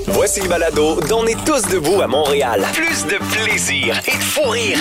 Voici le balado dont on est tous debout à Montréal. Plus de plaisir et de fou rire.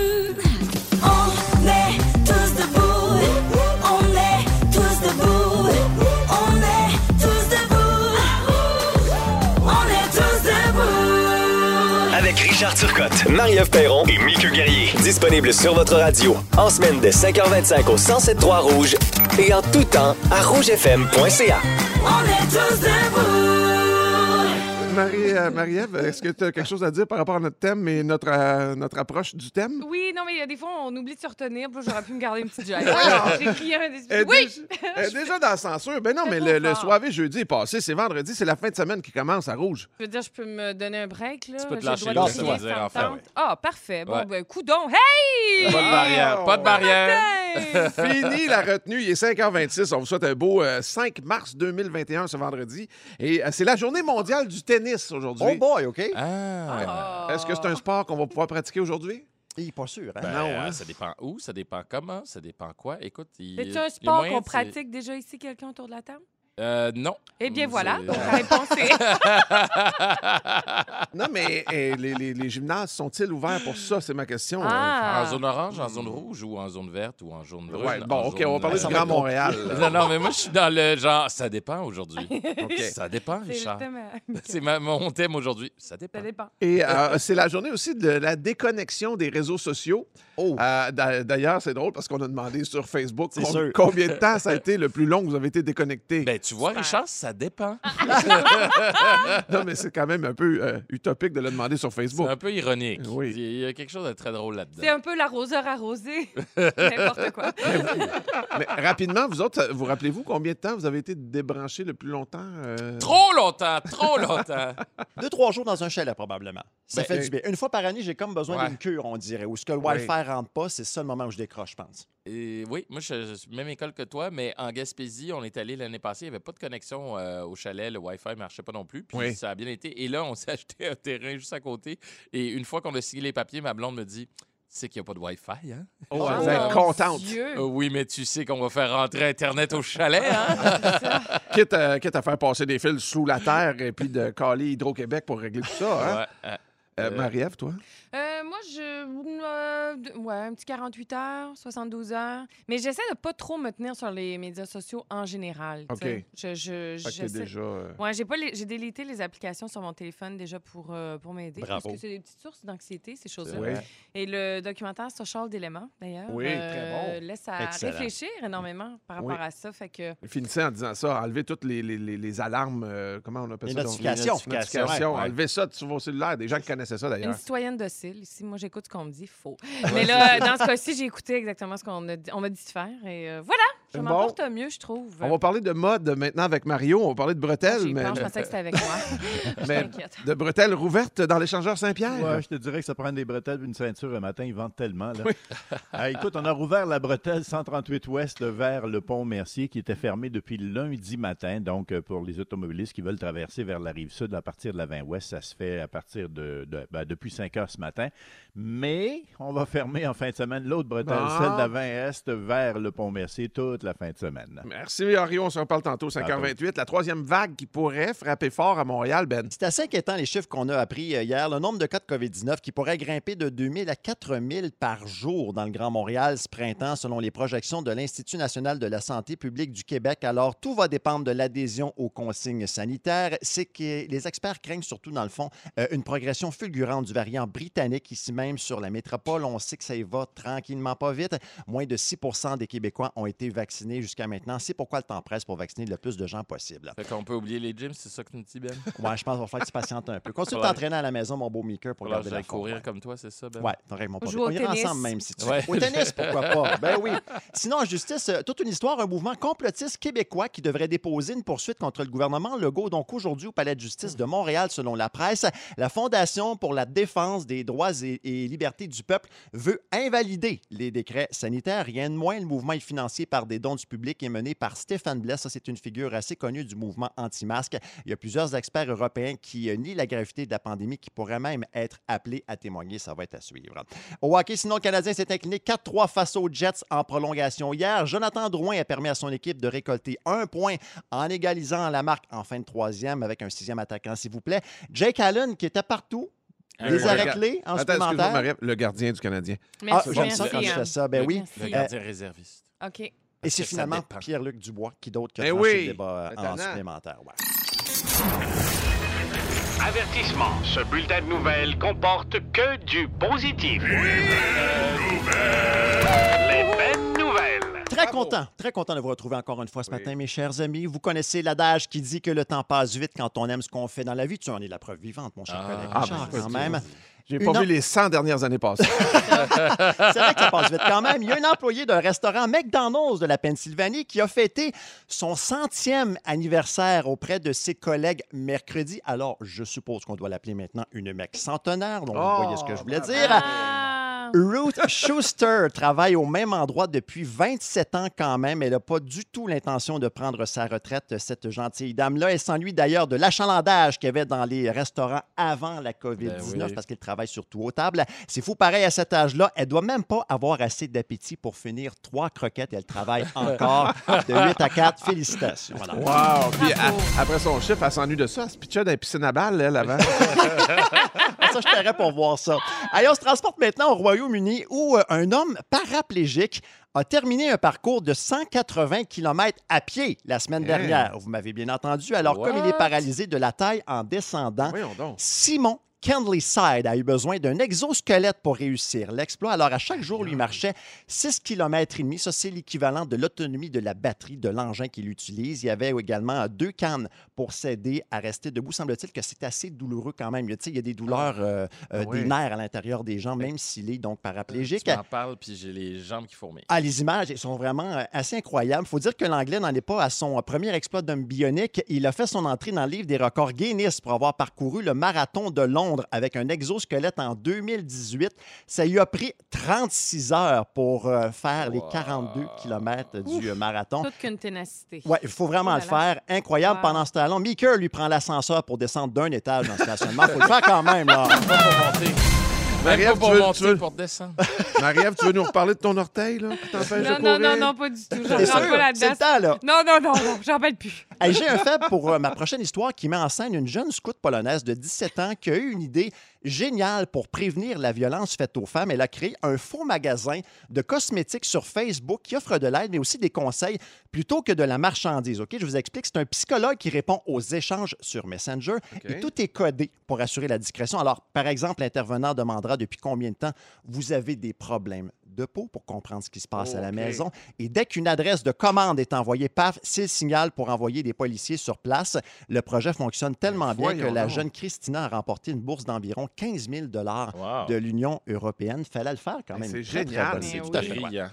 On est tous debout. On est tous debout. On est tous debout. On est tous debout. Avec Richard Turcotte, Marie-Ève Perron et Mickey Guerrier. Disponible sur votre radio en semaine de 5h25 au 107.3 Rouge et en tout temps à rougefm.ca. On est tous debout. Marie-Ève, est-ce que tu as quelque chose à dire par rapport à notre thème et notre approche du thème? Oui, non, mais il y a des fois, on oublie de se retenir. Puis là, j'aurais pu me garder une petite gêne. J'ai crié un des... Oui! Déjà dans la censure. Ben non, mais le soirée jeudi est passé. C'est vendredi. C'est la fin de semaine qui commence à Rouge. Je veux dire, je peux me donner un break, là. Tu peux te J'ai lâcher le droit de là, ça crier va dire, sans enfin, tente. ouais. Ah, parfait. Bon, Ouais. ben, coudonc. Hey! Pas de barrière. Pas de barrière. Fini la retenue. Il est 5h26. On vous souhaite un beau 5 mars 2021, ce vendredi. Et c'est la journée mondiale du tennis aujourd'hui. Oh boy, OK? Ah. Est-ce que c'est un sport qu'on va pouvoir pratiquer aujourd'hui? Il est pas sûr, hein? Ben, Non, hein? ça dépend où, ça dépend comment, ça dépend quoi. Écoute, C'est un sport qu'on pratique déjà ici, quelqu'un autour de la table? Non. Eh bien, voilà. C'est- Donc, la réponse est... Non, mais les gymnases sont-ils ouverts pour ça? C'est ma question. Ah. En zone orange, en zone rouge ou en zone verte ou en jaune brune? Ouais, bon, en OK, zone- on va parler ça du va Grand être Montréal. Non, mais moi, je suis dans le genre, ça dépend aujourd'hui. OK. Ça dépend, C'est le Richard. thème, C'est mon thème aujourd'hui. Ça dépend. Ça dépend. Et c'est la journée aussi de la déconnexion des réseaux sociaux. Oh! D'ailleurs, c'est drôle parce qu'on a demandé sur Facebook C'est sûr. combien de temps ça a été le plus long que vous avez été déconnecté. Ben, tu vois, Richard, ça dépend. Non, mais c'est quand même un peu utopique de le demander sur C'est Facebook. un peu ironique. Oui. Il y a quelque chose de très drôle là-dedans. C'est un peu l'arroseur arrosé. N'importe quoi. Mais rapidement, vous autres, vous rappelez-vous combien de temps vous avez été débranché le plus longtemps? Trop longtemps, trop longtemps. 2-3 jours dans un chalet, probablement. Ça Ben, fait du bien. Une fois par année, j'ai comme besoin Ouais. d'une cure, on dirait. Où ce que le Wi-Fi rentre pas, c'est ça le moment où je décroche, je pense. Et oui, moi, je suis même école que toi, mais en Gaspésie, on est allé l'année passée, il n'y avait pas de connexion au chalet, le Wi-Fi ne marchait pas non plus, puis Oui. ça a bien été. Et là, on s'est acheté un terrain juste à côté, et une fois qu'on a signé les papiers, ma blonde me dit, tu sais qu'il n'y a pas de Wi-Fi, hein? Oh, Oh, vous êtes mon contente. Dieu. Oui, mais tu sais qu'on va faire rentrer Internet au chalet, hein? Quitte à faire passer des fils sous la terre et puis de caler Hydro-Québec pour régler tout ça. Hein? Ouais, Marie-Ève, toi? Moi, un petit 48 heures, 72 heures. Mais j'essaie de pas trop me tenir sur les médias sociaux en général. tu sais. Fait que J'essaie- déjà... Ouais, j'ai délité les applications sur mon téléphone déjà pour m'aider. Bravo. Parce que c'est des petites sources d'anxiété, ces choses-là. Oui. Et le documentaire Social Dilemma, d'ailleurs, Oui, très bon. laisse à Excellent. réfléchir énormément par rapport Oui. à ça. Fait que Finissez en disant ça, enlevez toutes les alarmes, comment on appelle Les ça? donc? notifications. Les notifications. Ouais. Enlevez ça sur vos cellulaires. Des gens qui connaissaient ça, une d'ailleurs. citoyenne docile. Ici, moi, j'écoute ce qu'on me dit. Faux. Mais là, dans ce cas-ci, j'ai écouté exactement ce qu'on m'a dit de faire. Et voilà, je Bon. m'en porte mieux, je trouve. On va parler de mode maintenant avec Mario. On va parler de bretelles, J'ai mais, peur, je pensais que c'était avec moi. Je mais m'inquiète. de bretelles rouvertes dans l'échangeur Saint-Pierre. Ouais, je te dirais que ça prend des bretelles et une ceinture un matin. Ils vendent tellement. Là. Écoute, on a rouvert la bretelle 138 Ouest vers le pont Mercier qui était fermé depuis lundi matin. Donc, pour les automobilistes qui veulent traverser vers la rive sud à partir de la 20 Ouest, ça se fait à partir depuis 5 heures ce matin. Mais on va fermer en fin de semaine l'autre bretelle, Bon. celle de la 20 Est vers le pont Mercier toute la fin de semaine. Merci, Mario. On se reparle tantôt, 5h28. La troisième vague qui pourrait frapper fort à Montréal, Ben. C'est assez inquiétant, les chiffres qu'on a appris hier. Le nombre de cas de COVID-19 qui pourrait grimper de 2000 à 4000 par jour dans le Grand Montréal ce printemps, selon les projections de l'Institut national de la santé publique du Québec. Alors, tout va dépendre de l'adhésion aux consignes sanitaires. C'est que les experts craignent surtout, dans le fond, une progression fulgurante du variant britannique ici même sur la métropole. On sait que ça y va tranquillement pas vite. Moins de 6 des Québécois ont été vaccinés jusqu'à maintenant. C'est pourquoi le temps presse pour vacciner le plus de gens possible. Fait qu'on peut oublier les gyms, c'est ça que tu me dis, Ben? Ouais, je pense qu'il va falloir que tu patientes un peu. Continue de Ouais. t'entraîner à la maison, mon beau Meeker, pour Alors, garder je la vais forme. courir Ouais. comme toi, c'est ça, Ben? Ouais, t'aurais mon Jouer au On ira tennis. ensemble même si tu veux. Ouais. Au tennis, pourquoi pas? Ben oui. Sinon, en justice, toute une histoire, un mouvement complotiste québécois qui devrait déposer une poursuite contre le gouvernement Legault. Donc aujourd'hui, au Palais de justice de Montréal, selon la presse, la Fondation pour la défense des droits et libertés du peuple veut invalider les décrets sanitaires. Rien de moins, le mouvement est financé par des dons du public est menée par Stéphane Blais. Ça, c'est une figure assez connue du mouvement anti-masque. Il y a plusieurs experts européens qui nient la gravité de la pandémie, qui pourraient même être appelés à témoigner. Ça va être à suivre. Au hockey, sinon, le Canadien s'est incliné 4-3 face aux Jets en prolongation hier. Jonathan Drouin a permis à son équipe de récolter 1 point en égalisant la marque en fin de troisième avec un 6e attaquant, s'il vous plaît. Jake Allen, qui était partout. Les arrêts clés en Attends, excuse-moi, supplémentaire. Marie-Ève, le gardien du Canadien. Merci, J'aime ça quand tu fais ça. Ben oui. Le gardien réserviste. OK. Et Parce c'est que ça finalement dépend. Pierre-Luc Dubois qui d'autre que Ben tranché oui. le débat en Étonnant. supplémentaire. Ouais. Avertissement, ce bulletin de nouvelles comporte que du positif. Les belles nouvelles. Très content de vous retrouver encore une fois ce matin, mes chers amis. Vous connaissez l'adage qui dit que le temps passe vite quand on aime ce qu'on fait dans la vie. Tu en es la preuve vivante, mon cher collègue Richard, quand même. J'ai pas vu les 100 dernières années passées. C'est vrai que ça passe vite quand même. Il y a un employé d'un restaurant McDonald's de la Pennsylvanie qui a fêté son 100e anniversaire auprès de ses collègues mercredi. Alors, je suppose qu'on doit l'appeler maintenant une mec centenaire. Donc, vous voyez ce que je voulais dire. Ah! Ruth Schuster travaille au même endroit depuis 27 ans quand même. Elle n'a pas du tout l'intention de prendre sa retraite, cette gentille dame-là. Elle s'ennuie d'ailleurs de l'achalandage qu'il y avait dans les restaurants avant la COVID-19 Ben oui. parce qu'elle travaille surtout aux tables. C'est fou, pareil, à cet âge-là, elle doit même pas avoir assez d'appétit pour finir 3 croquettes. Elle travaille encore de 8 à 4. Félicitations. Voilà. Wow! Puis après son chiffre, elle s'ennuie de ça. Elle se pitchait dans les piscines à balles, elle, avant. Ça, je t'aurais pour voir ça. Allez, on se transporte maintenant au Royaume-Uni où un homme paraplégique a terminé un parcours de 180 km à pied la semaine dernière. Vous m'avez bien entendu. Alors, comme il est What? paralysé de la taille en descendant, Voyons donc. Simon Kendley-Side a eu besoin d'un exosquelette pour réussir l'exploit. Alors, à chaque jour, lui marchait 6 km et demi. Ça, c'est l'équivalent de l'autonomie de la batterie de l'engin qu'il utilise. Il y avait également 2 cannes pour s'aider à rester debout. Semble-t-il que c'est assez douloureux quand même. Il y a des douleurs, des nerfs à l'intérieur des jambes, même s'il est donc paraplégique. Tu m'en parles, puis j'ai les jambes qui fourmillent. Ah, les images elles sont vraiment assez incroyables. Il faut dire que l'Anglais n'en est pas à son premier exploit d'homme bionique. Il a fait son entrée dans le livre des records Guinness pour avoir parcouru le marathon de Londres avec un exosquelette en 2018. Ça lui a pris 36 heures pour faire les 42 km du marathon. Toute qu'une ténacité. Oui, il faut vraiment Oh le là là. faire. Incroyable. Wow. Pendant ce temps-là, Meeker lui prend l'ascenseur pour descendre d'un étage dans ce stationnement. Il faut le faire quand même. Là. Pas pour monter. Même Marie-Ève, pas pour tu veux- monter, tu veux- pour descendre. Marie-Ève, tu veux nous reparler de ton orteil, là, qui t'empêche de Non, courir? non, pas du tout. J'en C'est sûr, parle pas c'est là-dedans. le temps, là. Non, j'en parle plus. Hey, j'ai un faible pour ma prochaine histoire qui met en scène une jeune scout polonaise de 17 ans qui a eu une idée géniale pour prévenir la violence faite aux femmes. Elle a créé un faux magasin de cosmétiques sur Facebook qui offre de l'aide, mais aussi des conseils plutôt que de la marchandise. OK? Je vous explique. C'est un psychologue qui répond aux échanges sur Messenger et tout est codé pour assurer la discrétion. Alors, par exemple, l'intervenant demandera depuis combien de temps vous avez des problèmes de peau pour comprendre ce qui se passe à la OK. maison. Et dès qu'une adresse de commande est envoyée, paf, c'est le signal pour envoyer des policiers sur place. Le projet fonctionne tellement bien que voyons la donc. jeune Christina a remporté une bourse d'environ 15 000 Wow. de l'Union européenne. Fallait le faire quand Mais même. c'est Très, très génial. bonne Mais idée, oui. tout à fait. Brillant.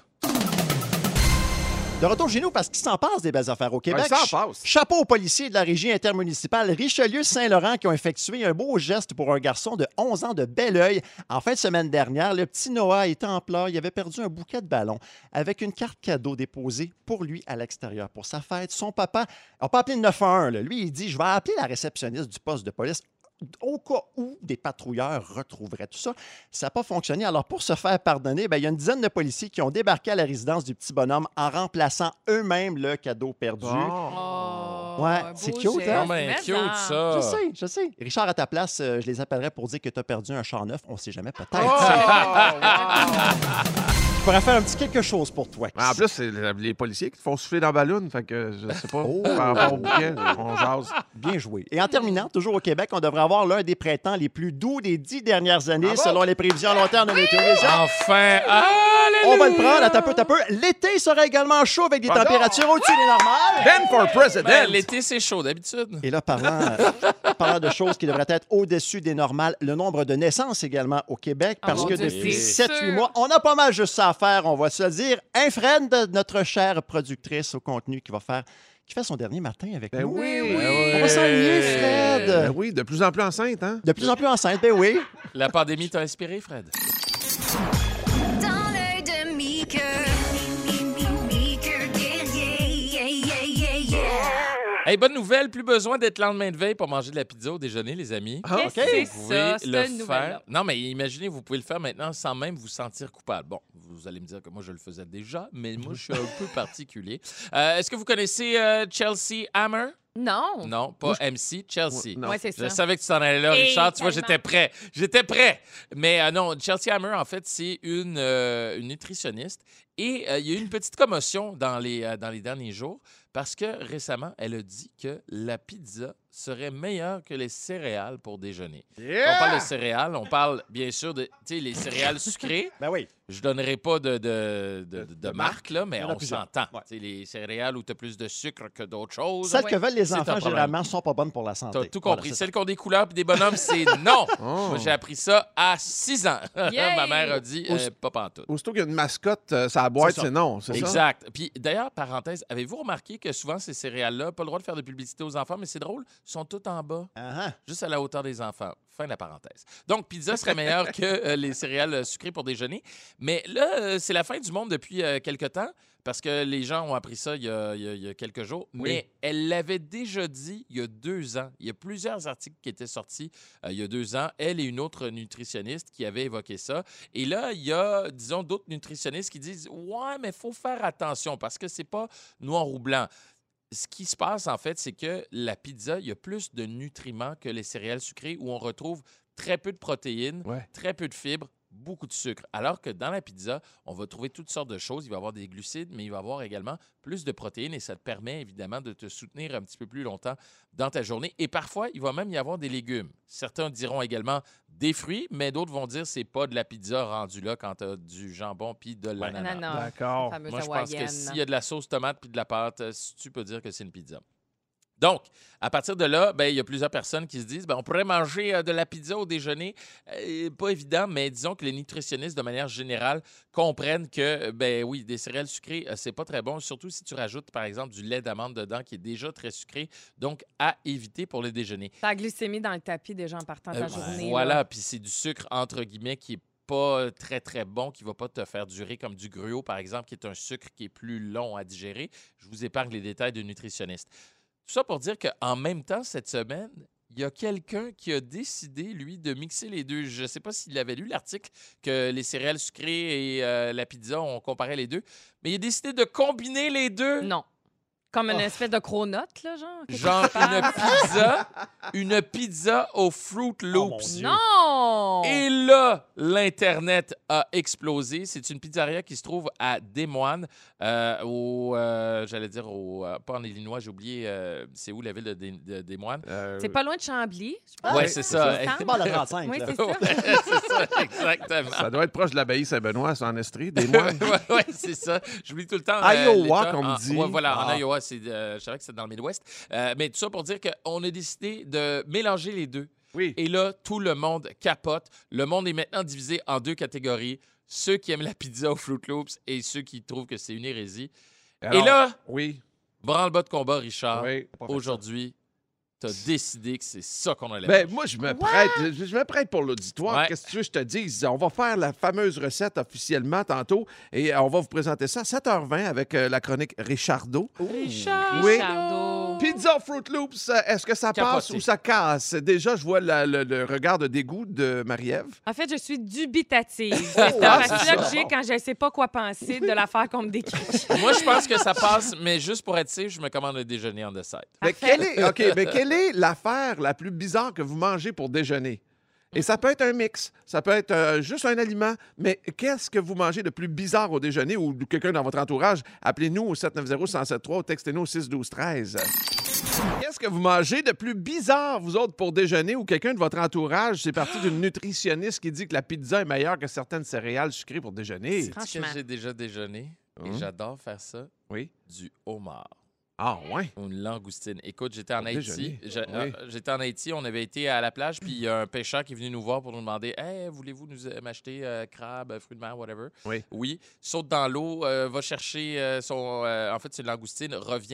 De retour chez nous parce qu'il s'en passe des belles affaires au Québec. il s'en passe. Chapeau aux policiers de la régie intermunicipale Richelieu-Saint-Laurent qui ont effectué un beau geste pour un garçon de 11 ans de Belleuil. En fin de semaine dernière, le petit Noah était en pleurs. Il avait perdu un bouquet de ballons avec une carte cadeau déposée pour lui à l'extérieur pour sa fête. Son papa n'a pas appelé le 911. Là. Lui, il dit « Je vais appeler la réceptionniste du poste de police. » Au cas où des patrouilleurs retrouveraient tout ça. Ça n'a pas fonctionné. Alors, pour se faire pardonner, il y a une dizaine de policiers qui ont débarqué à la résidence du petit bonhomme en remplaçant eux-mêmes le cadeau perdu. Oh, Ouais, un c'est beau cute, geste. hein? Non, mais Mais cute, non. ça. Je sais. Richard, à ta place, je les appellerais pour dire que tu as perdu un char neuf. On ne sait jamais, peut-être. Je pourrais faire un petit quelque chose pour toi. En plus, c'est les policiers qui te font souffler dans la ballon. Fait que je sais pas. Oh. Par rapport au bouquet, on jase. Bien joué. Et en terminant, toujours au Québec, on devrait avoir l'un des printemps les plus doux des 10 dernières années, selon les prévisions à long terme de Météo Vision. Enfin! On va le prendre, à peu. L'été sera également chaud avec des Pardon? températures au-dessus des normales. Ben for president! Ben, l'été, c'est chaud d'habitude. Et là, parlant de choses qui devraient être au-dessus des normales, le nombre de naissances également au Québec, Ah, parce mon que Dieu, depuis c'est 7-8 sûr. mois, on a pas mal juste ça à faire, on va se le dire. Un Fred, notre chère productrice au contenu qui fait son dernier matin avec Ben nous. oui, On va s'ennuyer, Fred. Ben oui, de plus en plus enceinte, hein? De plus en plus enceinte, ben oui. La pandémie t'a inspiré, Fred? Dans l'œil de Meeker, Meeker Hey, bonne nouvelle, plus besoin d'être lendemain de veille pour manger de la pizza au déjeuner, les amis. Ah, Qu'est-ce que c'est Vous ça, pouvez le cette faire. nouvelle-là? Non, mais imaginez, vous pouvez le faire maintenant sans même vous sentir coupable. Bon, vous allez me dire que moi, je le faisais déjà, mais moi, je suis un peu particulier. Est-ce que vous connaissez Chelsea Hammer? Non. Non, pas MC, Chelsea. Non. Ouais, c'est Je ça. savais que tu t'en allais là, Et Richard. Tu vois, tellement. j'étais prêt. J'étais prêt. Mais non, Chelsea Hammer, en fait, c'est une nutritionniste. Et il y a eu une petite commotion dans les derniers jours parce que récemment, elle a dit que la pizza serait meilleure que les céréales pour déjeuner. Quand on parle de céréales, on parle bien sûr de les céréales sucrées. Ben oui. Je donnerai pas de marque, là, mais Il y en a on plusieurs. s'entend. Ouais. Tu sais, les céréales où tu as plus de sucre que d'autres choses. Celles que veulent les C'est un enfants, problème. généralement, sont pas bonnes pour la santé. T'as tout Voilà, compris. c'est Celles qui ont des couleurs et des bonhommes, c'est non. Oh. Moi, j'ai appris ça à 6 ans. Yay! Ma mère a dit pas pantoute. Aussitôt qu'il y a une mascotte, ça boîte, C'est ça. c'est non, c'est ça? Exact. Puis d'ailleurs, parenthèse, avez-vous remarqué que souvent ces céréales-là, pas le droit de faire de publicité aux enfants, mais c'est drôle, sont toutes en bas, ça. Ah, juste à la hauteur des enfants. Fin de la parenthèse. Donc, pizza serait meilleure que les céréales sucrées pour déjeuner. Mais là, c'est la fin du monde depuis quelque temps. Parce que les gens ont appris ça il y a quelques jours. Mais elle l'avait déjà dit il y a 2 ans. Il y a plusieurs articles qui étaient sortis il y a 2 ans. Elle et une autre nutritionniste qui avaient évoqué ça. Et là, il y a, disons, d'autres nutritionnistes qui disent « Ouais, mais il faut faire attention parce que c'est pas noir ou blanc. » Ce qui se passe, en fait, c'est que la pizza, il y a plus de nutriments que les céréales sucrées où on retrouve très peu de protéines, Ouais. très peu de fibres, beaucoup de sucre. Alors que dans la pizza, on va trouver toutes sortes de choses. Il va y avoir des glucides, mais il va y avoir également plus de protéines et ça te permet évidemment de te soutenir un petit peu plus longtemps dans ta journée. Et parfois, il va même y avoir des légumes. Certains diront également des fruits, mais d'autres vont dire que c'est pas de la pizza rendue là quand tu as du jambon puis de l'ananas. Ananas. D'accord. Fameuse Moi, je pense que hawaïenne. s'il y a de la sauce tomate puis de la pâte, tu peux dire que c'est une pizza. Donc, à partir de là, ben, il y a plusieurs personnes qui se disent on pourrait manger de la pizza au déjeuner. Pas évident, mais disons que les nutritionnistes, de manière générale, comprennent que, ben oui, des céréales sucrées, c'est pas très bon, surtout si tu rajoutes, par exemple, du lait d'amande dedans qui est déjà très sucré. Donc, à éviter pour le déjeuner. Ta glycémie dans le tapis déjà en partant de ta journée. Voilà, là. puis c'est du sucre, entre guillemets, qui est pas très, très bon, qui va pas te faire durer comme du gruau, par exemple, qui est un sucre qui est plus long à digérer. Je vous épargne les détails de nutritionniste. Tout ça pour dire qu'en même temps, cette semaine, il y a quelqu'un qui a décidé, lui, de mixer les deux. Je ne sais pas s'il avait lu l'article que les céréales sucrées et la pizza, on comparait les deux, mais il a décidé de combiner les deux. Non. Comme une espèce de cronote, là, genre. Qu'est-ce Genre que tu parles? une pizza aux Fruit Loops. Dieu. Non! Et là, l'Internet a explosé. C'est une pizzeria qui se trouve à Des Moines, pas en Illinois, j'ai oublié, c'est où la ville de Des Moines? C'est pas loin de Chambly, je pense. Ouais, c'est ça. C'est bon, la 35. Oui, là. c'est ça. C'est ça, exactement. Ça doit être proche de l'abbaye Saint-Benoît, c'est en Estrie, des moines. Oui, c'est ça. J'oublie tout le temps. Iowa, l'État. comme dit. Ouais, voilà, en Ah. Iowa, je savais que c'était dans le Midwest. Mais tout ça pour dire qu'on a décidé de mélanger les deux. Oui. Et là, tout le monde capote. Le monde est maintenant divisé en 2 catégories. Ceux qui aiment la pizza aux Fruit Loops et ceux qui trouvent que c'est une hérésie. Alors, et là, oui. branle-bas de combat, Richard. Oui. Aujourd'hui, tu as décidé que c'est ça qu'on allait Ben, manger. moi, je me prête pour l'auditoire. Ouais. Qu'est-ce que tu veux que je te dise? On va faire la fameuse recette officiellement tantôt et on va vous présenter ça à 7h20 avec la chronique Richardo. Richard. Oui. Richardo. Pizza Fruit Loops, est-ce que ça passe Capoté. ou ça casse? Déjà, je vois le regard de dégoût de Marie-Ève. En fait, je suis dubitative. C'est Ah, cette c'est face-là ça. que j'ai quand je ne sais pas quoi penser de l'affaire qu'on me décrit. Moi, je pense que ça passe, mais juste pour être safe, je me commande un déjeuner en side. Mais quelle est l'affaire la plus bizarre que vous mangez pour déjeuner? Et ça peut être un mix, ça peut être juste un aliment, mais qu'est-ce que vous mangez de plus bizarre au déjeuner ou quelqu'un dans votre entourage? Appelez-nous au 790-1073 ou textez-nous au 612-13. Qu'est-ce que vous mangez de plus bizarre, vous autres, pour déjeuner ou quelqu'un de votre entourage? C'est parti d'une nutritionniste qui dit que la pizza est meilleure que certaines céréales sucrées pour déjeuner. Sais-tu que Franchement. j'ai déjà déjeuné et j'adore faire ça? Oui. Du homard. Ah, ouais. Ou une langoustine. Écoute, j'étais en Pour Haïti. déjeuner. Oui. J'étais en Haïti, on avait été à la plage, puis il y a un pêcheur qui est venu nous voir pour nous demander Hey, voulez-vous m'acheter crabe, fruits de mer, whatever? Oui. Oui. Saute dans l'eau, va chercher en fait, c'est une langoustine, revient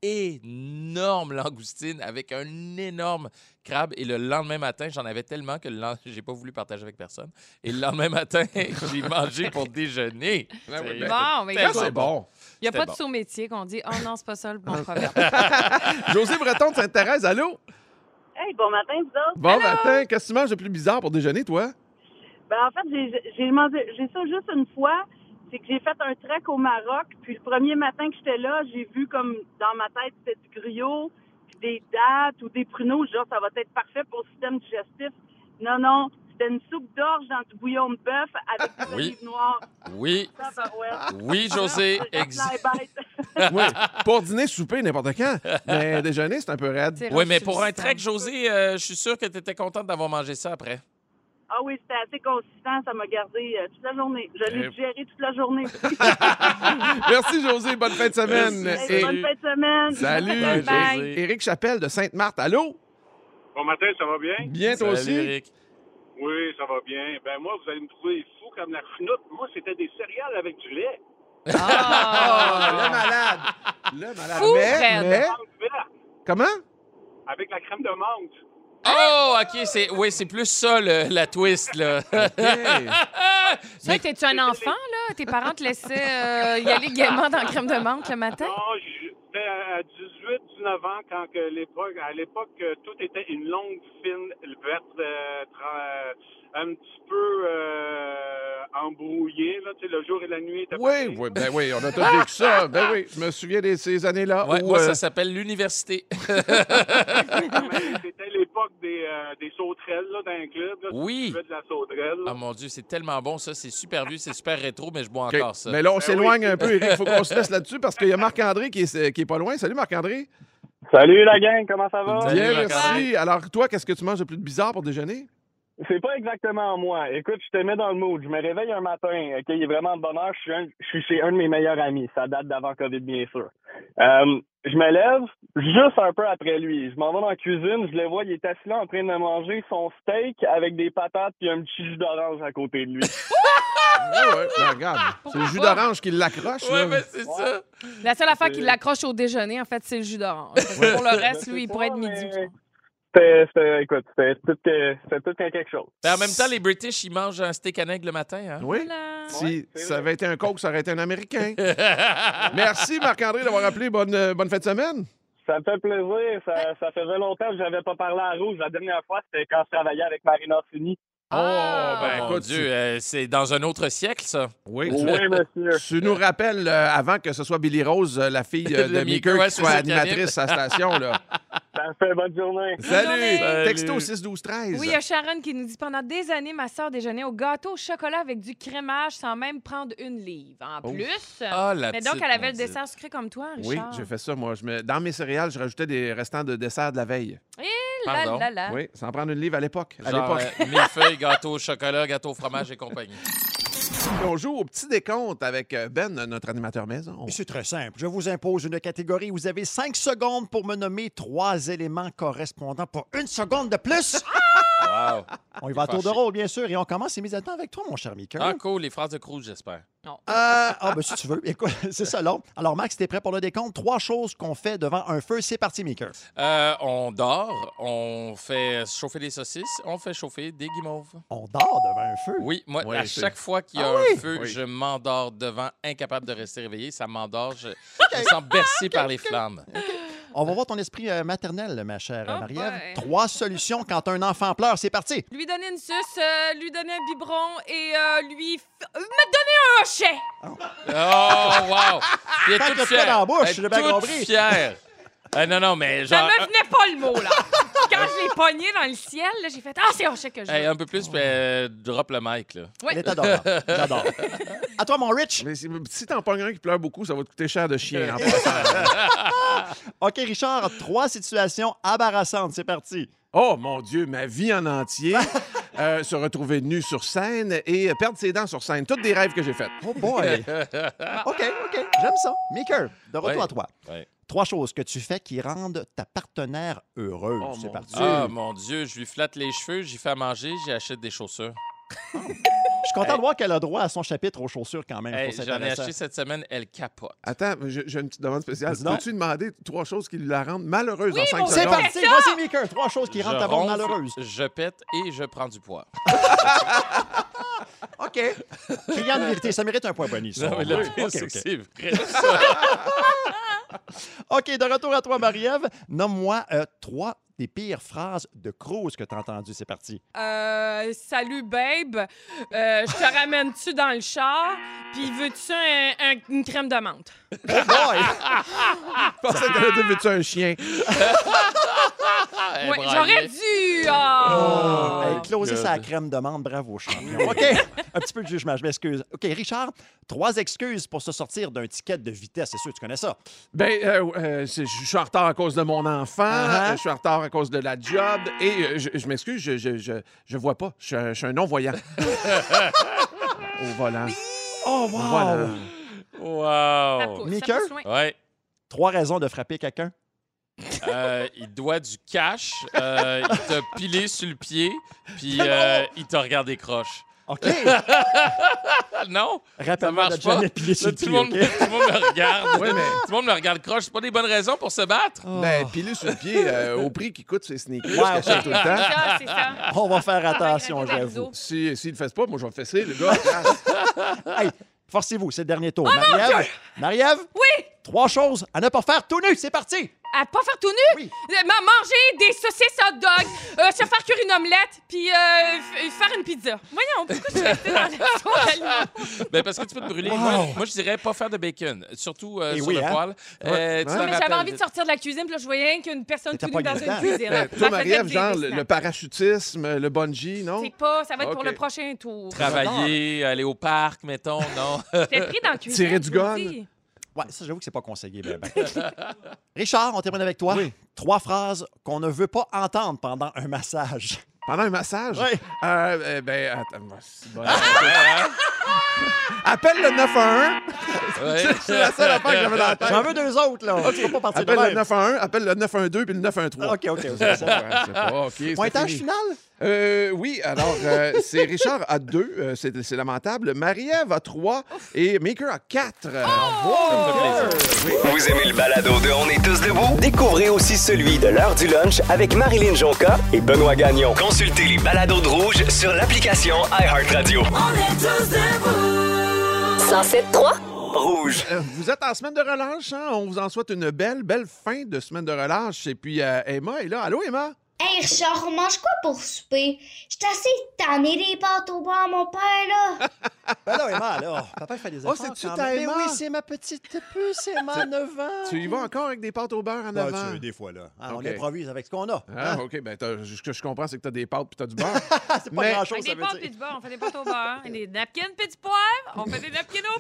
énorme langoustine avec un énorme crabe. Et le lendemain matin, j'en avais tellement que j'ai pas voulu partager avec personne. Et le lendemain matin, j'ai mangé pour déjeuner. Ben oui, C'est- Bon, mais Ça, c'est bon. il n'y a pas C'était de bon. sous-métier qu'on dit « Oh non, c'est pas ça le bon proverbe. José Breton de Sainte-Thérèse, allô? Hey, bon matin, vous autres. Bon matin. Qu'est-ce que tu manges de plus bizarre pour déjeuner, toi? Ben, en fait, j'ai mangé, j'ai ça juste une fois. C'est que j'ai fait un trek au Maroc. Puis le premier matin que j'étais là, j'ai vu comme dans ma tête, c'était du griot, puis des dattes ou des pruneaux. Genre, ça va être parfait pour le système digestif. Non. C'était une soupe d'orge dans du bouillon de bœuf avec des Oui. olives noires. Oui, Tabarouette. oui, José. Oui. Pour dîner, souper, n'importe quand. Mais déjeuner, c'est un peu raide. C'est Oui, mais roche pour sur le un trek, système. José, je suis sûr que tu étais contente d'avoir mangé ça après. Ah oui, c'était assez consistant. Ça m'a gardé toute la journée. Je l'ai Eh. digéré toute la journée. Merci, José. Bonne fin de semaine. Merci. Hey, Et- bonne fin de semaine. Salut. Bye, Bye. José. Éric Chapelle de Sainte-Marthe, allô? Bon matin, ça va bien? Bien, toi Salut, aussi? Eric. Oui, ça va bien. Ben moi, vous allez me trouver fou comme la chenoute. Moi, c'était des céréales avec du lait. Ah, le malade. Le malade. Fou, mais, raide. mais, Menthe verte, comment? avec la crème de menthe. Oh, OK, c'est plus ça, la twist, là. Ça, t'es-tu un enfant, là? Tes parents te laissaient y aller gaiement dans la crème de menthe le matin? Non, j'étais à 18-19 ans quand que à l'époque, tout était une longue, fine, verte, un petit peu embrouillée. Là, tu sais, le jour et la nuit étaient Oui, pareils. oui, ben oui, on a tous vécu ça. Ben oui, je me souviens de ces années-là. Ouais, où, moi, ça s'appelle l'université. C'était l'époque des sauterelles là, dans un club. Là, Oui. Tu buvais de la sauterelle. là. Oh mon Dieu, c'est tellement bon, ça. C'est super vu, c'est super rétro, mais je bois OK. encore ça. Mais là, on s'éloigne oui. un peu, Éric. Il faut qu'on se laisse là-dessus parce qu'il y a Marc-André qui est pas loin. Salut, Marc-André. Salut la gang, comment ça va? Salut, Bien, Marc-André. merci. Alors, toi, qu'est-ce que tu manges de plus bizarre pour déjeuner? C'est pas exactement moi. Écoute, je te mets dans le mood. Je me réveille un matin, OK, il est vraiment de bonne heure. Je suis chez un de mes meilleurs amis. Ça date d'avant COVID, bien sûr. Je me lève juste un peu après lui. Je m'en vais dans la cuisine. Je le vois, il est assis là en train de manger son steak avec des patates puis un petit jus d'orange à côté de lui. Ouais, ben, regarde. C'est le jus d'orange qui l'accroche. Ouais, là. mais c'est ça. La seule affaire qui l'accroche au déjeuner, en fait, c'est le jus d'orange. Parce que pour le reste, lui, il pourrait être midi. Écoute, c'était tout quelque chose. Mais en même temps, les British, ils mangent un steak à nègre le matin. Hein? Oui. Voilà. Si Ouais, c'est ça vrai. avait été un coke, ça aurait été un Américain. Merci, Marc-André, d'avoir appelé. Bonne fin de semaine. Ça me fait plaisir. Ça faisait longtemps que j'avais pas parlé à Rouge. La dernière fois, c'était quand je travaillais avec Marina Fini. Oh, ben mon écoute, Dieu. Dieu, c'est dans un autre siècle, ça. Oui, Oui, monsieur. tu nous rappelles, avant que ce soit Billy Rose, la fille de De Meeker, Meeker, ouais, qui c'est soit ça qui animatrice à la station. Là. Ça fait bonne journée. Salut! journée. Texto 6-12-13. Oui, il y a Sharon qui nous dit pendant des années, ma soeur déjeunait au gâteau au chocolat avec du crémage sans même prendre une livre. En Oh. plus. Ah, la Mais donc, petite elle avait le maudite. dessert sucré comme toi, Oui, Richard. j'ai fait ça, moi. Dans mes céréales, je rajoutais des restants de dessert de la veille. Pardon. Là. Oui, sans prendre une livre à l'époque. Genre, millefeuille, gâteau au chocolat, gâteau au fromage et compagnie. On joue au petit décompte avec Ben, notre animateur maison. Et c'est très simple. Je vous impose une catégorie. Vous avez 5 secondes pour me nommer 3 éléments correspondants pour 1 seconde de plus. Wow. On y va à tour de fâché. rôle, bien sûr. Et on commence immédiatement avec toi, mon cher Mika. Ah, cool, les phrases de Cruz, j'espère. Ben si tu veux. Écoute, c'est ça, l'autre. Alors, Max, t'es prêt pour le décompte? 3 choses qu'on fait devant un feu. C'est parti, Mika. On dort, on fait chauffer les saucisses, on fait chauffer des guimauves. On dort devant un feu. Oui, moi, Oui, à c'est- chaque fois qu'il y a Ah un oui? feu, Oui. je m'endors devant, incapable de rester réveillé. Ça m'endort. Je me sens bercé par les flammes. On va voir ton esprit maternel, ma chère Oh Marie-Ève. boy. 3 solutions quand un enfant pleure. C'est parti. Lui donner une suce, lui donner un biberon et me donner un hochet. Oh, wow! Il est Tant tout qu'il y a de quoi fier. dans la bouche, Elle est j'ai bien toute compris. fière. Non, mais Ça genre... me venait pas le mot, là. Quand je l'ai pogné dans le ciel, là, j'ai fait « Ah, c'est hochet que je veux. un peu plus, puis drop le mic, là. Ouais. Elle est adorable. J'adore. À toi, mon Rich. Mais si t'en pognes un qui pleure beaucoup, ça va te coûter cher de chien en passant. OK, Richard, 3 situations embarrassantes. C'est parti. Oh mon Dieu, ma vie en entier. Se retrouver nu sur scène et perdre ses dents sur scène. Toutes des rêves que j'ai faits. Oh boy. OK. J'aime ça. Maker, de retour Ouais. à toi. Ouais. 3 choses que tu fais qui rendent ta partenaire heureuse. Oh, C'est mon parti. Dieu. Ah, mon Dieu, je lui flatte les cheveux, j'y fais à manger, j'y achète des chaussures. Je suis content de voir qu'elle a droit à son chapitre aux chaussures quand même. Hey, Je trouve ça j'en ai intéressant. acheté cette semaine, elle capote. Attends, j'ai une petite demande spéciale. Dis donc. Peux-tu demander 3 choses qui la rendent malheureuse en 5 bon, secondes? C'est parti, vas-y, Maker. 3 choses qui rendent Je ta blonde ronfle, malheureuse. je pète et je prends du poids. OK. Criant de vérité, ça mérite un point bonus. ça. Non, mais le Oui. pire, OK, c'est que OK. c'est vrai, ça. OK, de retour à toi, Marie-Ève. Nomme-moi 3 des pires phrases de Cruz que tu as entendues. C'est parti. Salut, babe. Je te ramène-tu dans le char? Puis veux-tu une crème de menthe? Oh boy! Je pensais que t'allais dire, veux-tu un chien? Hey, Ouais, Brian. j'aurais dû. Oh. Hey, closer God. sa crème de menthe, bravo, champion. OK, un petit peu de jugement, je m'excuse. OK, Richard, 3 excuses pour se sortir d'un ticket de vitesse. C'est sûr, tu connais ça. Ben, je suis en retard à cause de mon enfant, Uh-huh. je suis en retard à cause de la job, et je m'excuse, je vois pas. Je suis un non-voyant. Au volant. Oh, wow! Voilà. Wow. Mika? Ouais. 3 raisons de frapper quelqu'un. Il doit du cash, il t'a pilé sur le pied, puis il t'a regardé croche. OK. Non? Rappelle-moi marche de jamais pas. piler sur Là, le tout, pied, le monde, OK? tout le monde me regarde. Ouais, mais- Tout le monde me regarde croche. C'est pas des bonnes raisons pour se battre. Ben, piler sur le pied au prix qui coûte ses sneakers, Ouais, que j'achète tout le temps. Ça, c'est ça. On va faire attention, Avec un j'avoue. S'il le fait pas, moi, je vais le fesser, le gars. Hey, forcez-vous, c'est le dernier tour. Marie-Ève? Marie-Ève? Oui! 3 choses à ne pas faire tout nu. C'est parti! À pas faire tout nu? Oui. Manger des saucisses hot dog, se faire cuire une omelette, puis faire une pizza. Voyons, pourquoi tu restes dans le d'aliments? Ben, parce que tu peux te brûler. Wow. Moi, je dirais pas faire de bacon, surtout Eh sur oui, le hein? poêle. Tu t'en Mais j'avais rappelles envie de vite. sortir de la cuisine, puis là, je voyais qu'une personne T'étais tout pas nue dans dedans. une cuisine. Ben, Ça toi, faisait Marie-Ève, des genre, snaps. le parachutisme, le bungee, non? C'est pas, ça va être pour Ok. le prochain tour. Travailler, aller au parc, mettons, non. T'es pris dans la cuisine. Tirer du je vous gun. le dis. Ouais, ça, j'avoue que c'est pas conseillé. Ben. Richard, on termine avec toi. Oui. 3 phrases qu'on ne veut pas entendre pendant un massage. Pendant un massage? Oui. Ben, attends, moi, c'est bon. Appelle le 911. Ouais. C'est la seule affaire que j'avais dans la tête. J'en veux 2 autres, là. Tu peux pas partir de Appelle le même. 911, appelle le 912 puis le 913. OK. C'est pas, OK, c'est Pointage fini. final? Oui, alors, c'est Richard à 2, c'est lamentable. Marie-Ève à 3 et Maker à 4. Vous aimez le balado de On est tous debout? Découvrez aussi celui de l'heure du lunch avec Marilyn Jonca et Benoît Gagnon. Consultez les balados de Rouge sur l'application iHeartRadio. On est tous debout. 107.3. Rouge. Vous êtes en semaine de relâche, hein? On vous en souhaite une belle fin de semaine de relâche. Et puis, Emma est là. Allô, Emma? Hey Richard, on mange quoi pour souper? J'étais assez tanné des pâtes au beurre, mon père, là. Ben là, Emma, là. Papa, il fait des Oh, efforts. c'est-tu quand ta même. Emma? Mais oui, c'est ma petite puce, Emma, 9 ans. Tu y vas encore avec des pâtes au beurre en Ben, avant? des fois, là. On OK. improvise avec ce qu'on a. Ah, Hein? OK. Ben, ce que je comprends, c'est que t'as des pâtes puis t'as du beurre. C'est pas Mais- grand-chose, Avec ça des veut pâtes dire. puis du beurre, on fait des pâtes au beurre. Et des napkins puis du poivre, on fait des napkins au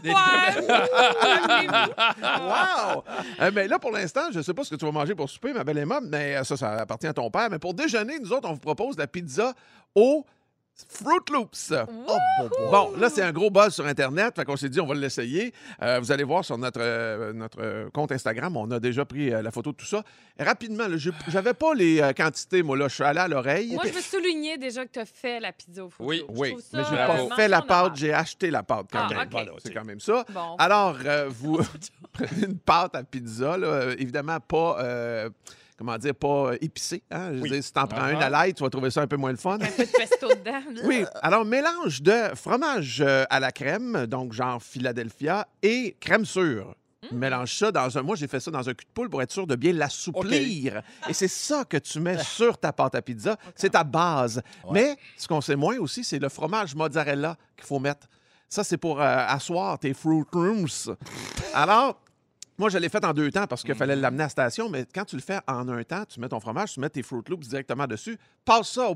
poivre. Wow! Mais là, pour l'instant, je ne sais pas ce que tu vas manger pour souper, ma belle Emma, mais ça appartient à ton père. Mais pour déjeuner, nous autres, on vous propose la pizza au Fruit Loops. Oh, Bon, là, c'est un gros buzz sur Internet, fait qu'on s'est dit, on va l'essayer. Vous allez voir sur notre compte Instagram, on a déjà pris la photo de tout ça. Rapidement, là, j'avais pas les quantités, moi, là, je suis allé à l'oreille. Moi, je veux souligner déjà que tu as fait la pizza au four. Oui. Oui, Je trouve ça, mais j'ai bravo. pas fait la mention pâte, d'honneur. j'ai acheté la pâte quand Ah, même. OK. Voilà, c'est quand même ça. Bon. Alors, vous prenez une pâte à pizza, là, évidemment pas, comment dire, pas épicée. Hein? Je veux dire, si t'en prends une à l'ail, tu vas trouver ça un peu moins le fun. Un peu de pesto dedans. Oui, alors mélange de fromage à la crème, donc genre Philadelphia, et crème sûre. Mélange ça dans un... Moi, j'ai fait ça dans un cul de poule pour être sûr de bien l'assouplir. Et c'est ça que tu mets sur ta pâte à pizza. C'est ta base. Mais ce qu'on sait moins aussi, c'est le fromage mozzarella qu'il faut mettre. Ça, c'est pour asseoir tes Fruit Loops. Alors... Moi, je l'ai fait en 2 temps parce qu'il fallait l'amener à la station, mais quand tu le fais en 1 temps, tu mets ton fromage, tu mets tes Fruit Loops directement dessus, passe ça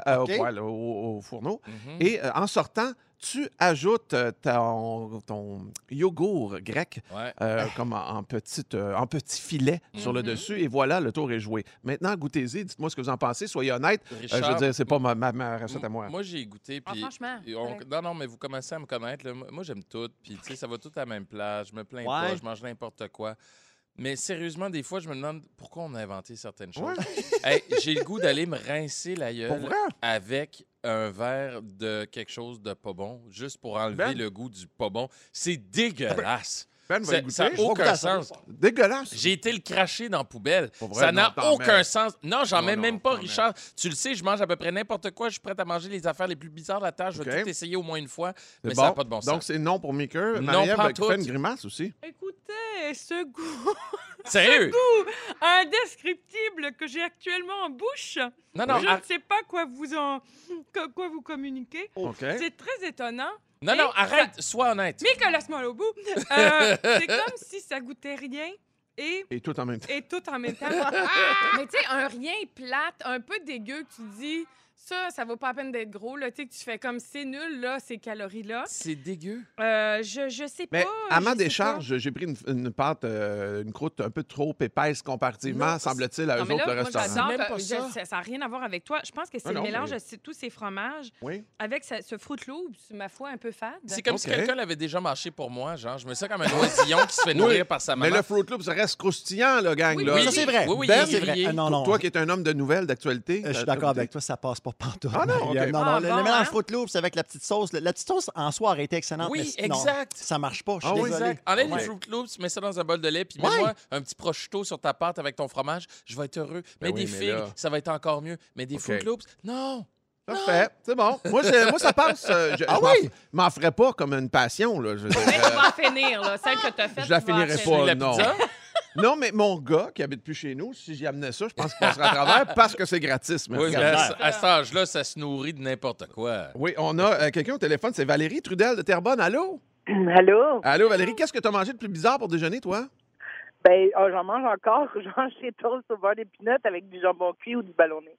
au fourneau, et en sortant, tu ajoutes ton yogourt grec comme en petit filet sur le dessus, et voilà, le tour est joué. Maintenant, goûtez-y, dites-moi ce que vous en pensez, soyez honnête. Je veux Richard, dire, c'est pas ma recette à moi. Moi, j'ai goûté. Puis franchement, correct. Non, mais vous commencez à me connaître. Là. Moi, j'aime tout. Puis, tu sais, ça va tout à la même place. Je me plains Ouais. pas. Je mange n'importe quoi. Mais sérieusement, des fois, je me demande pourquoi on a inventé certaines choses. Ouais. Hey, j'ai le goût d'aller me rincer la Pour gueule vrai? avec un verre de quelque chose de pas bon juste pour enlever Ben. le goût du pas bon. C'est dégueulasse. Ben va y goûter. Ça n'a Je vais aucun goûter à ça. sens. Dégueulasse. J'ai été le cracher dans la poubelle. Pour vrai, Ça non, n'a t'en aucun mets. sens. Non, j'en Non, mets non, même pas, t'en mets. Richard. Tu le sais, je mange à peu près n'importe quoi. Je suis prêt à manger les affaires les plus bizarres de la terre. Je vais OK. tout essayer au moins une fois, mais C'est ça n'a pas de bon sens. Donc, c'est non pour Maker. Non, Marie-Ève pas qui tout. fait une grimace aussi. Écoutez, ce goût Sérieux? indescriptible que j'ai actuellement en bouche. Non, non, Je ar- ne sais pas quoi vous communiquer. OK. C'est très étonnant. non, Et arrête, sois honnête. Mais que laisse-moi au bout. C'est comme si ça goûtait rien et Et tout en même temps. et tout en même temps. Mais tu sais, un rien plate, un peu dégueu, que tu dis, ça vaut pas la peine d'être gros. Là. Tu sais, que tu fais comme, c'est nul, là, ces calories-là. C'est dégueu. Je sais Mais pas. à ma je sais décharge, j'ai pris une pâte, une croûte un peu trop épaisse comparativement, Non, semble-t-il, à pas. eux Non, mais autres, là, le moi, restaurant. j'adore. Même pas Ça n'a rien à voir avec toi. Je pense que c'est Ah le non, mélange mais- de tous ces fromages Oui. avec ce Fruit Loops, ma foi, un peu fade. C'est comme si OK. quelqu'un l'avait déjà mâché pour moi, genre. Je me sens comme un oisillon qui se fait nourrir par sa Mais maman. le Fruit Loops reste croustillant, là, gang. Oui, là. oui, Ça, c'est vrai. Oui, oui, Ben, il est grillé. non, non. Toi qui es un homme de nouvelles, d'actualité. Je suis d'accord avec toi, ça passe pas pantoute. Ah non, Marie-Ève. OK. Non, Ah, le bon, mélange hein? Fruit Loops avec la petite sauce. La petite sauce en soi aurait été excellente. Oui, mais non, exact. ça marche pas, je suis Ah oui, désolé. Exact. Enlève Ouais. les Fruit Loops, mets ça dans un bol de lait, puis Ouais. mets-moi un petit prosciutto sur ta pâte avec ton fromage. Je vais être heureux. Ben mais oui, des mais figues, là- ça va être encore mieux. Mais des OK. Fruit Loops, non. Parfait, c'est bon. Moi, ça passe. Je m'en ferais pas comme une passion. Là. Je veux dire, Mais tu vas en finir, là. Celle que tu as faite. je la tu vas en finirais finir. pas, la non. pizza? Non, mais mon gars qui habite plus chez nous, si j'y amenais ça, je pense qu'il passerait à travers parce que c'est gratis. Oui, Merci. mais à cet âge-là, ça se nourrit de n'importe quoi. Oui, on a quelqu'un au téléphone, c'est Valérie Trudel de Terrebonne. Allô? Allô? Allô, Valérie, qu'est-ce que tu as mangé de plus bizarre pour déjeuner, toi? Ben, j'en mange encore. Je mange des toasts au beurre d'épinot avec du jambon cuit ou du ballonné.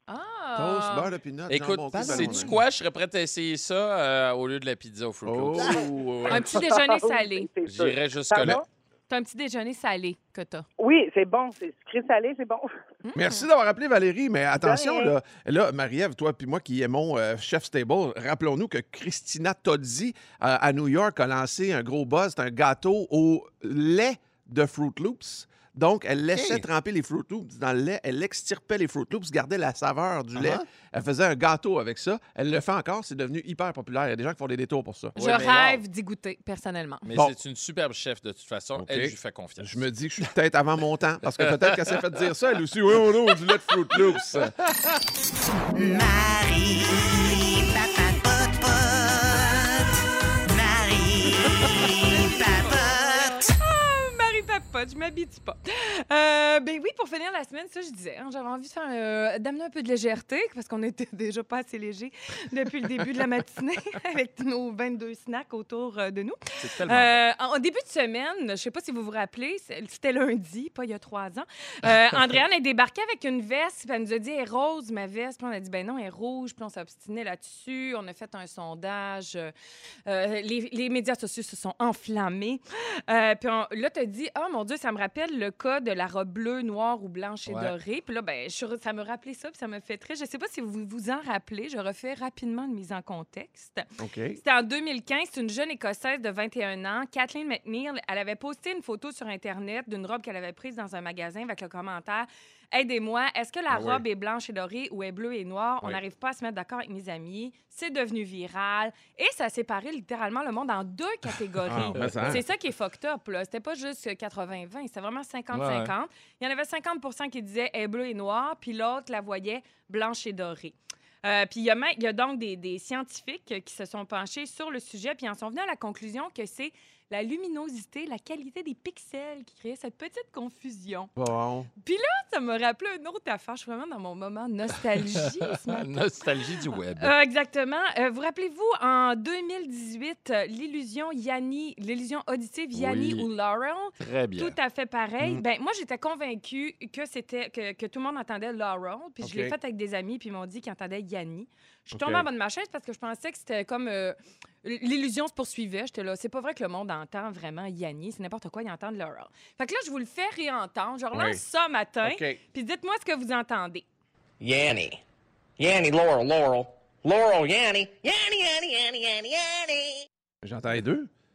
Toast, beurre de pinot, Écoute, jambon cuit, sais-tu ballonné. quoi? Je serais prêt à essayer ça au lieu de la pizza au Fruit Loops. Oh! Un petit déjeuner salé. C'est sûr. J'irais jusque-là. Pardon? T'as un petit déjeuner salé que t'as. Oui, c'est bon. C'est sucré-salé, c'est bon. Merci d'avoir appelé Valérie, mais attention, De rien. là Marie-Ève, toi puis moi qui aimons Chef Stable, rappelons-nous que Christina Tozzi à New York a lancé un gros buzz, c'est un gâteau au lait de Fruit Loops. Donc, elle laissait Hey. tremper les Fruit Loops dans le lait, elle extirpait les Fruit Loops, gardait la saveur du lait. Uh-huh. Elle faisait un gâteau avec ça. Elle le fait encore, c'est devenu hyper populaire. Il y a des gens qui font des détours pour ça. Je Oui, mais rêve d'y goûter, personnellement. Mais Bon. c'est une superbe chef de toute façon. OK. Elle, je lui fais confiance. Je me dis que je suis peut-être avant mon temps, parce que peut-être qu'elle s'est fait dire ça, elle aussi. Oui, oh non, du lait de Fruit Loops. Marie, papa, pot, pot. Marie, papote. Marie Papote, je m'habitue pas. Ben oui, pour finir la semaine, ça je disais, hein, j'avais envie de faire d'amener un peu de légèreté parce qu'on était déjà pas assez léger depuis le début de la matinée avec nos 22 snacks autour de nous. C'est tellement En début de semaine, je sais pas si vous vous rappelez, c'était lundi, pas il y a 3 ans. Andréane est débarquée avec une veste, puis elle nous a dit, elle est rose, ma veste. Puis on a dit, ben non, elle est rouge. Puis on s'est obstiné là-dessus. On a fait un sondage. Les médias sociaux se sont enflammés. Puis là, tu as dit, oh mon Dieu, ça me rappelle le cas de la robe bleue, noire ou blanche et Ouais. dorée. Puis là, ben, ça me rappelait ça, puis ça me fait très. Je sais pas si vous vous en rappelez. Je refais rapidement une mise en contexte. OK. C'était en 2015. C'est une jeune Écossaise de 21 ans, Kathleen McNeil. Elle avait posté une photo sur Internet d'une robe qu'elle avait prise dans un magasin avec le commentaire « Aidez-moi, est-ce que la Ah ouais. robe est blanche et dorée ou est bleue et noire? On Oui. n'arrive pas à se mettre d'accord avec mes amis. » C'est devenu viral. Et ça a séparé littéralement le monde en 2 catégories. Ah, mais ça, hein? C'est ça qui est fucked up, là. C'était pas juste 80-20, c'était vraiment 50-50. Ouais. Il y en avait 50 qui disaient « Elle est bleue et noire », puis l'autre la voyait blanche et dorée. Puis il y a donc des scientifiques qui se sont penchés sur le sujet, puis ils en sont venus à la conclusion que c'est la luminosité, la qualité des pixels qui créait cette petite confusion. Bon. Ça me rappelait une autre affaire. Je suis vraiment dans mon moment nostalgie ce matin. Nostalgie du web. Exactement. Vous rappelez-vous, en 2018, l'illusion auditive Yanni Oui. ou Laurel? Très bien. Tout à fait pareil. Mm. Ben moi, j'étais convaincue que c'était que tout le monde entendait Laurel, puis je l'ai OK. fait avec des amis, puis ils m'ont dit qu'ils entendaient Yanni. Je suis OK. tombée en bas de ma chaise parce que je pensais que c'était comme l'illusion se poursuivait. J'étais là, c'est pas vrai que le monde entend vraiment Yanni, c'est n'importe quoi, ils entendent Laurel. Fait que là, je vous le fais réentendre. Je relance Oui. ça matin, OK. puis dites-moi ce que vous entendez. Yanni. Yanni, Laurel, Laurel. Laurel, Yanni. Yanni, Yanni, Yanni, Yanni, Yanni. J'entends les deux.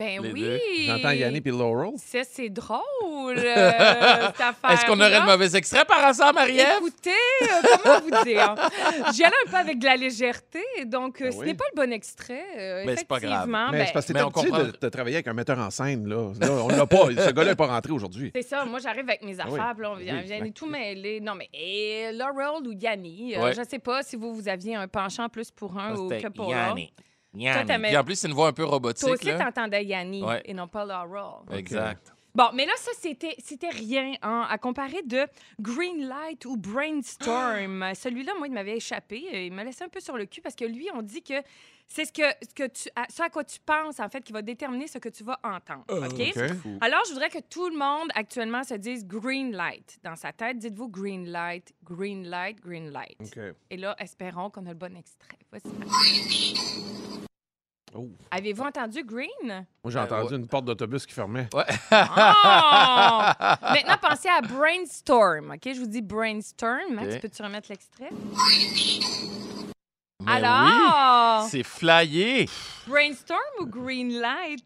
Ben Les oui. deux. J'entends Yannick et Laurel. Ça, c'est drôle, cette affaire. Est-ce qu'on aurait le mauvais extrait par hasard, Marie-Ève? Écoutez, comment vous dire? J'y allais un peu avec de la légèreté, donc ce oui. n'est pas le bon extrait. Mais c'est pas grave. Effectivement, Mais c'est parce que mais c'est on habitué comprend. de travailler avec un metteur en scène. Là, on l'a pas. Ce gars-là n'est pas rentré aujourd'hui. c'est ça. Moi, j'arrive avec mes affaires, oui. puis là, on vient Oui. tout mêler. Non, mais Laurel ou Yanni, Ouais. je sais pas si vous aviez un penchant plus pour un ou C'était que pour l'autre. Yanni. Yanni. t'aimais- Puis en plus, c'est une voix un peu robotique. Toi aussi, là. t'entendais Yanni Ouais. et non pas Laurel. Exact. Bon, mais là, ça, c'était rien hein, à comparer de Greenlight ou Brainstorm. Celui-là, moi, il m'avait échappé. Il m'a laissé un peu sur le cul parce que lui, on dit que c'est ce à quoi tu penses, en fait, qui va déterminer ce que tu vas entendre. OK? OK. Alors, je voudrais que tout le monde, actuellement, se dise Greenlight. Dans sa tête, dites-vous Greenlight, Greenlight, Greenlight. OK. Et là, espérons qu'on a le bon extrait. Voici. Oh. Avez-vous entendu Green? Moi, j'ai entendu une porte d'autobus qui fermait. Ouais. Oh! Maintenant, pensez à Brainstorm. OK, je vous dis Brainstorm. Max, OK. peux-tu remettre l'extrait? Mais Alors? oui, c'est flyé. Brainstorm ou Greenlight?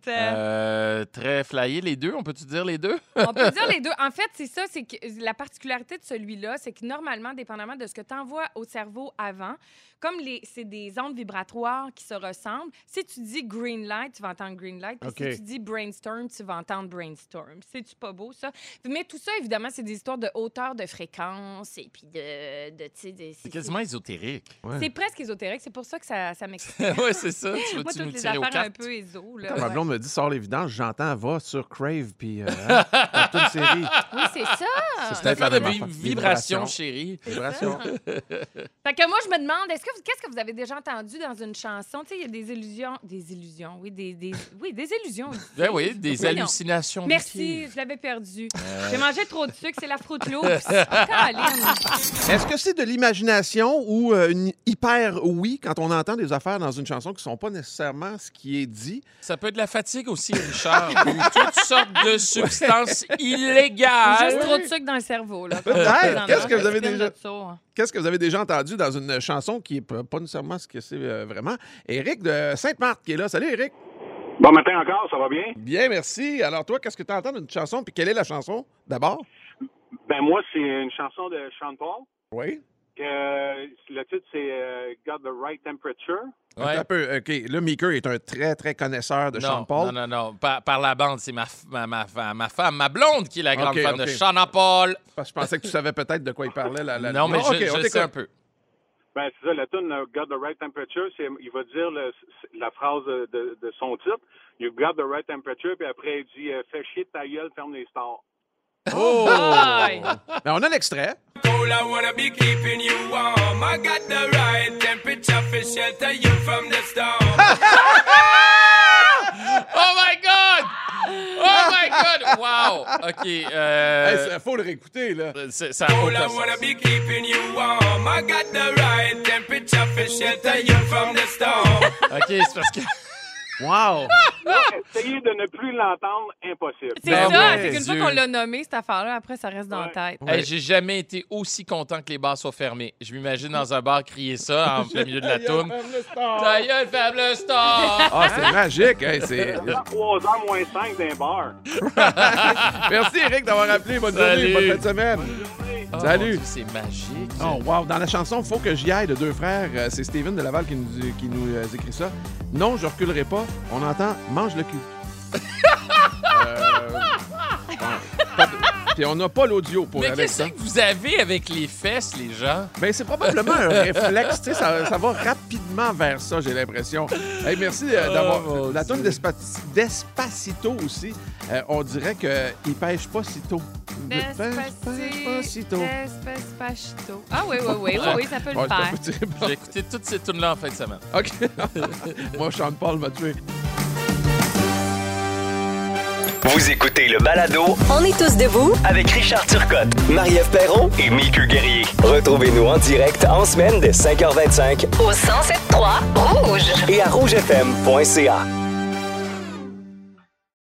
Très flyé, les deux. On peut-tu dire les deux? On peut dire les deux. En fait, c'est ça, c'est que la particularité de celui-là, c'est que normalement, dépendamment de ce que tu envoies au cerveau avant, comme c'est des ondes vibratoires qui se ressemblent, si tu dis green light, tu vas entendre green light. Puis OK. si tu dis brainstorm, tu vas entendre brainstorm. C'est-tu pas beau, ça? Mais tout ça, évidemment, c'est des histoires de hauteur de fréquence et puis de tu sais, C'est quasiment ésotérique. Ouais. C'est presque ésotérique. C'est pour ça que ça m'excite. Oui, c'est ça. Tu Moi, veux-tu nous toutes les tirer aux affaires un cartes? peu éso. Là, Quand ma ouais. blonde me dit sors l'évidence, j'entends va sur Crave puis dans toute une série. Oui, c'est ça. C'est peut-être un la de même vibration, vibration. chérie. Vibration. Fait que moi, je me demande, qu'est-ce que vous avez déjà entendu dans une chanson? Tu sais, il y a des illusions. Des illusions, oui, des illusions. Ben oui, des Voyons. hallucinations. Merci, je l'avais perdu. J'ai mangé trop de sucre, c'est la Fruit Loops. Caroline. Est-ce que c'est de l'imagination ou une hyper oui quand on entend des affaires dans une chanson qui sont pas nécessairement ce qui est dit? Ça peut être de la fatigue aussi, Richard, ou toutes sortes de substances illégales. Juste trop de sucre dans le cerveau. Là, Peut-être. Qu'est-ce que vous avez Film déjà- de ça. Qu'est-ce que vous avez déjà entendu dans une chanson qui n'est pas nécessairement ce que c'est vraiment? Éric de Sainte-Marthe qui est là. Salut, Éric. Bon matin encore, ça va bien? Bien, merci. Alors, toi, qu'est-ce que tu entends d'une chanson? Puis quelle est la chanson, d'abord? Ben moi, c'est une chanson de Sean Paul. Oui. Le titre, c'est Got the Right Temperature. Ouais. Un peu. OK. Là, Meeker est un très, très connaisseur de Sean Paul. Non. Par la bande, c'est ma femme, ma blonde, qui est la grande OK, fan OK. de Sean Paul. Parce que je pensais que tu savais peut-être de quoi il parlait. Non, mais OK, je on sais t'écoute. un peu. Ben, c'est ça, la tune Got the Right Temperature, il va dire la phrase de son titre. You got the right temperature, puis après, il dit fais chier de ta gueule, ferme les stores. Oh! Bye. Ben, on a l'extrait. Cold, I wanna be keeping you warm. I got the right temperature for shelter you from the storm. Oh my God! Oh my God! Wow! OK. Il faut le réécouter, là. Ça a Cold, aucun I wanna sens. be keeping you warm. I got the right temperature for shelter you from the storm. OK, c'est parce que... Wow! Essayez de ne plus l'entendre, impossible. C'est Ben ça, ouais, c'est qu'une fois Dieu. qu'on l'a nommé, cette affaire-là, après, ça reste dans la tête. Hey, j'ai jamais été aussi content que les bars soient fermés. Je m'imagine dans un bar crier ça en plein milieu de la toune. Ta gueule, ferme le store! Ah, c'est magique. Hey, c'est... 3h moins 5 d'un bar. Merci, Éric, d'avoir appelé. Bonne Salut. journée, bonne fin de semaine. Oh, Salut. mon Dieu, c'est magique. Oh, wow. Dans la chanson Faut que j'y aille de Deux Frères, c'est Steven de Laval qui nous écrit ça. Non, je reculerai pas. On entend Mange le cul. Puis on n'a pas l'audio pour Mais Alexa. qu'est-ce que vous avez avec les fesses, les gens? Ben, c'est probablement un réflexe. Tu sais, ça va rapidement vers ça, j'ai l'impression. Hey, merci d'avoir. mon La Dieu. tune Despacito aussi, on dirait qu'il pêche pas si tôt. Pêche pas si tôt. Despacito. Ah oui, ça peut le Ouais, faire. c'est un peu tiré. J'ai écouté toutes ces tunes-là en fin de semaine. OK. Moi, Sean Paul m'a tué. Vous écoutez le balado On est tous debout. avec Richard Turcotte, Marie-Ève Perron et Mickey Guerrier. Retrouvez-nous en direct en semaine dès 5h25 Au 107.3 Rouge. et à rougefm.ca.